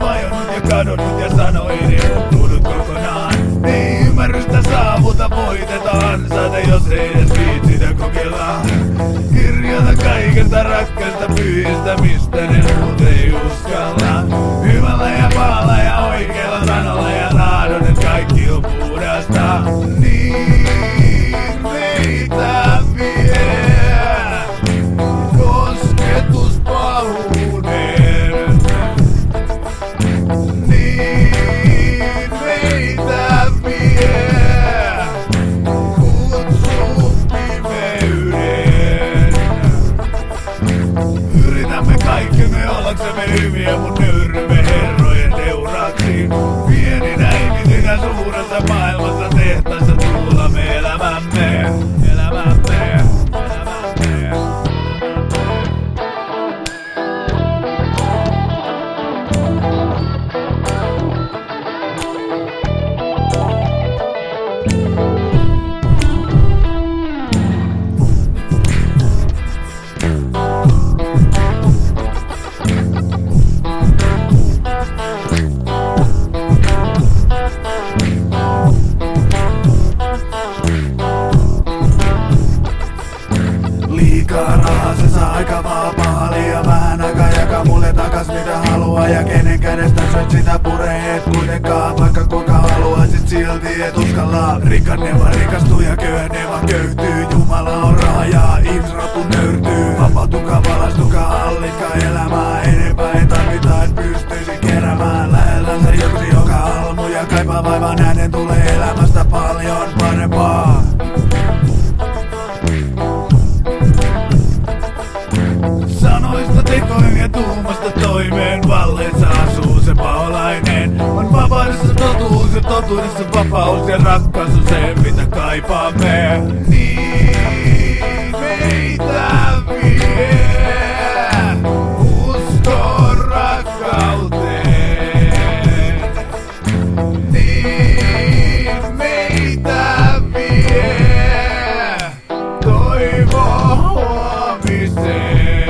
vajonnut ja kadonnut ja sanoin unohtunut kokonaan. Ei ymmärrystä saavuta, voitetaan saada, jos ei edes viitsitä kokeilla. Kirjoita kaikesta rakkaista pyhistä, mistä ne muut ei uskalla. Hyvällä ja pahalla ja oikealla sanolla ja tahdon, et kaikki on puhdasta. Niin meitä vie kosketus pahuuden. Niin meitä vie kutsu pimeyden. Yritämme kaikkemme ollaksemme hyviä, mut nöyrymme herrojen teuraaksi. Pieninä ihmisinä suuressa maailmassa tehtaissa tuulamme elämämme. Liikaa rahaa se saa aika vapaa, liian vähän aikaa jakaa mulle takas mitä haluaa. Ja kenen kädestä syöt sitä puree et kuitenkaan, vaikka kuinka haluaisit silti et uskalla. Rikkainen vaan rikastuu ja köyhäinen vaan köyhtyy. Jumala on raha ja ihmisrotu nöyrtyy. Vapautukaa, valaistukaa, hallitkaa elämää. Enempää ei tarvita et pystyisi keräämään. Lähellänsä joksi joka almu ja kaipaa vaivaan, äänen tulee elämästä paljon parempaa. Sanoista tekoihin ja tuumasta toimeen valleessa asuu se paholainen. On vapaudessa totuus ja totuudessa vapaus ja rakkaus on se mitä kaipaamme. Niin meitä vie usko rakkauteen. Niin meitä vie toivo huomiseen.